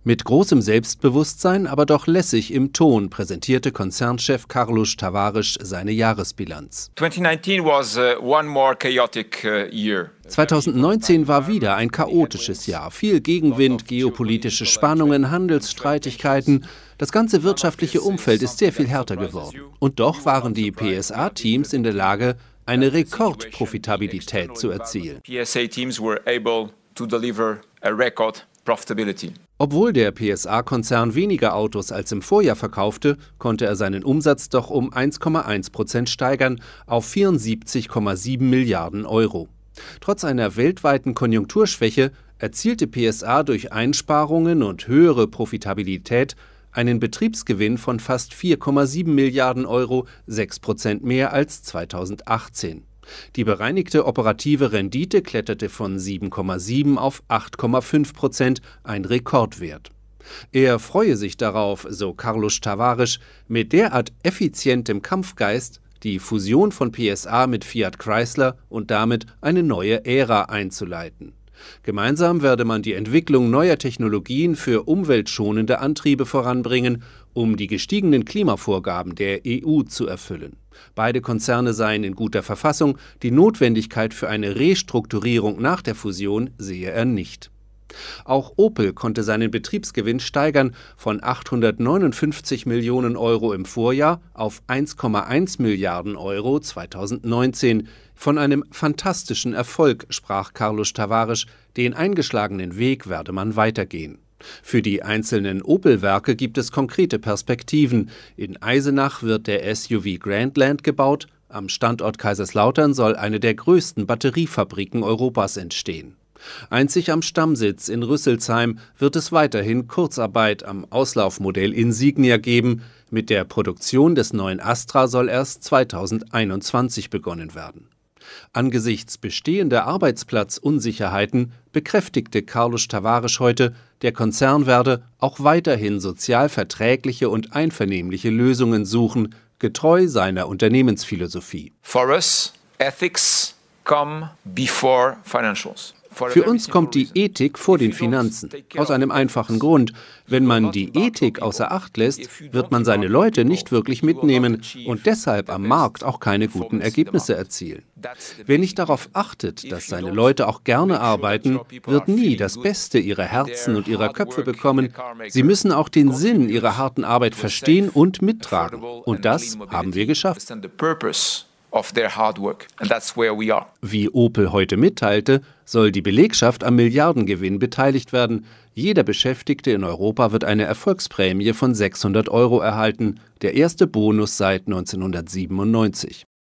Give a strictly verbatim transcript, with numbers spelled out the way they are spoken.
Mit großem Selbstbewusstsein, aber doch lässig im Ton präsentierte Konzernchef Carlos Tavares seine Jahresbilanz. twenty nineteen was uh, one more chaotic uh, year. zweitausendneunzehn war wieder ein chaotisches Jahr. Viel Gegenwind, geopolitische Spannungen, Handelsstreitigkeiten. Das ganze wirtschaftliche Umfeld ist sehr viel härter geworden. Und doch waren die P S A-Teams in der Lage, eine Rekordprofitabilität zu erzielen. P S A-teams were able to deliver a record profitability. Obwohl der P S A-Konzern weniger Autos als im Vorjahr verkaufte, konnte er seinen Umsatz doch um eins Komma eins Prozent steigern auf vierundsiebzig Komma sieben Milliarden Euro. Trotz einer weltweiten Konjunkturschwäche erzielte P S A durch Einsparungen und höhere Profitabilität einen Betriebsgewinn von fast vier Komma sieben Milliarden Euro, sechs Prozent mehr als zweitausendachtzehn. Die bereinigte operative Rendite kletterte von sieben Komma sieben auf acht Komma fünf Prozent, ein Rekordwert. Er freue sich darauf, so Carlos Tavares, mit derart effizientem Kampfgeist die Fusion von P S A mit Fiat Chrysler und damit eine neue Ära einzuleiten. Gemeinsam werde man die Entwicklung neuer Technologien für umweltschonende Antriebe voranbringen, um die gestiegenen Klimavorgaben der E U zu erfüllen. Beide Konzerne seien in guter Verfassung, die Notwendigkeit für eine Restrukturierung nach der Fusion sehe er nicht. Auch Opel konnte seinen Betriebsgewinn steigern von achthundertneunundfünfzig Millionen Euro im Vorjahr auf eins Komma eins Milliarden Euro zweitausendneunzehn. Von einem fantastischen Erfolg sprach Carlos Tavares, den eingeschlagenen Weg werde man weitergehen. Für die einzelnen Opel-Werke gibt es konkrete Perspektiven. In Eisenach wird der S U V Grandland gebaut, am Standort Kaiserslautern soll eine der größten Batteriefabriken Europas entstehen. Einzig am Stammsitz in Rüsselsheim wird es weiterhin Kurzarbeit am Auslaufmodell Insignia geben. Mit der Produktion des neuen Astra soll erst zweitausendeinundzwanzig begonnen werden. Angesichts bestehender Arbeitsplatzunsicherheiten bekräftigte Carlos Tavares heute, der Konzern werde auch weiterhin sozial verträgliche und einvernehmliche Lösungen suchen, getreu seiner Unternehmensphilosophie. For us, ethics come before financials. Für uns kommt die Ethik vor den Finanzen. Aus einem einfachen Grund. Wenn man die Ethik außer Acht lässt, wird man seine Leute nicht wirklich mitnehmen und deshalb am Markt auch keine guten Ergebnisse erzielen. Wer nicht darauf achtet, dass seine Leute auch gerne arbeiten, wird nie das Beste ihrer Herzen und ihrer Köpfe bekommen. Sie müssen auch den Sinn ihrer harten Arbeit verstehen und mittragen. Und das haben wir geschafft. Of their hard work. And that's where we are. Wie Opel heute mitteilte, soll die Belegschaft am Milliardengewinn beteiligt werden. Jeder Beschäftigte in Europa wird eine Erfolgsprämie von sechshundert Euro erhalten, der erste Bonus seit neunzehnhundertsiebenundneunzig.